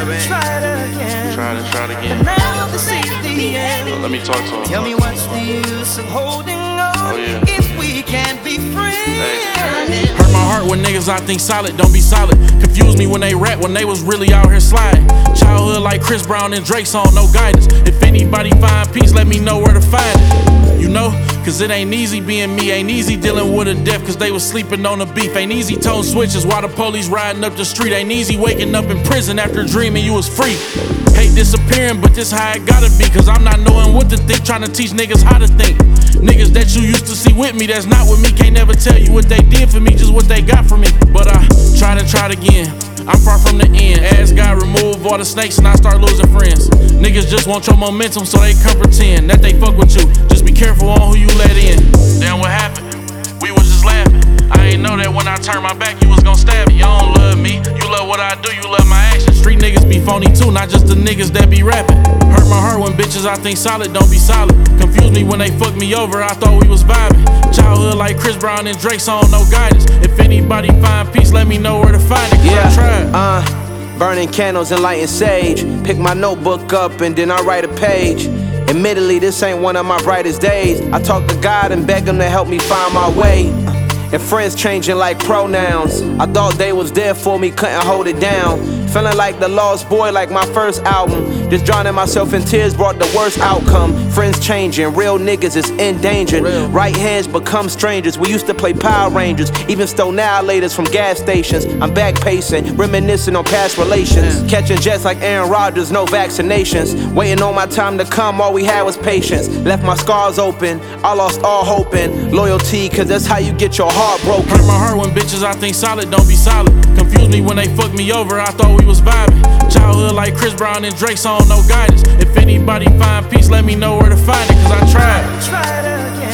tried again. Tried again. But now this is the end. Let me talk to him. Tell me what's the use of holding on if we can't be friends? Hurt my heart when niggas I think solid don't be solid. Confuse me when they rap when they was really out here sliding. Childhood like Chris Brown and Drake's on no guidance. If anybody find peace, let me know where to find it. You know, cause it ain't easy being me. Ain't easy dealing with a death cause they was sleeping on the beef. Ain't easy tone switches while the police riding up the street. Ain't easy waking up in prison after dreaming you was free. Hate disappearing, but this how it gotta be. Cause I'm not knowing what to think, trying to teach niggas how to think. Niggas that you used to see with me, that's not with me. Can't never tell you what they did for me, just what they got from me. But I tried and tried again. I'm far from the end. Ask God remove all the snakes and I start losing friends. Niggas just want your momentum so they come pretend that they fuck with you. Just be careful on who you let in. Damn, what happened? We was just laughing. I ain't know that when I turned my back you was gon' stab me. You don't love me, you love what I do, you love my actions. Street niggas be phony too, not just the niggas that be rapping. Hurt my heart when bitches I think solid don't be solid. Confuse me when they fuck me over, I thought we was vibing. Childhood like Chris Brown and Drake's on no guidance. If anybody find peace, let me know where to find it. Yeah, I tried. Burning candles and lighting sage. Pick my notebook up and then I write a page. Admittedly, this ain't one of my brightest days. I talk to God and beg him to help me find my way. And friends changing like pronouns. I thought they was there for me, couldn't hold it down. Feeling like the lost boy like my first album. Just drowning myself in tears brought the worst outcome. Friends changing, real niggas is endangered. Right hands become strangers. We used to play Power Rangers, even stole annihilators from gas stations. I'm back pacing, reminiscing on past relations. Catching jets like Aaron Rodgers, no vaccinations. Waiting on my time to come, all we had was patience. Left my scars open, I lost all hope and loyalty, cause that's how you get your heart broken. Hurt my heart when bitches I think solid don't be solid. Confuse me when they fuck me over, I thought we was vibing. Childhood like Chris Brown and Drake's on no guidance. If anybody find peace, let me know where to find it, cause I Tried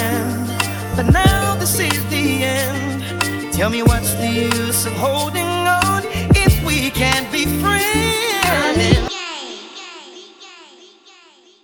again, but now this is the end. Tell me what's the use of holding on if we can't be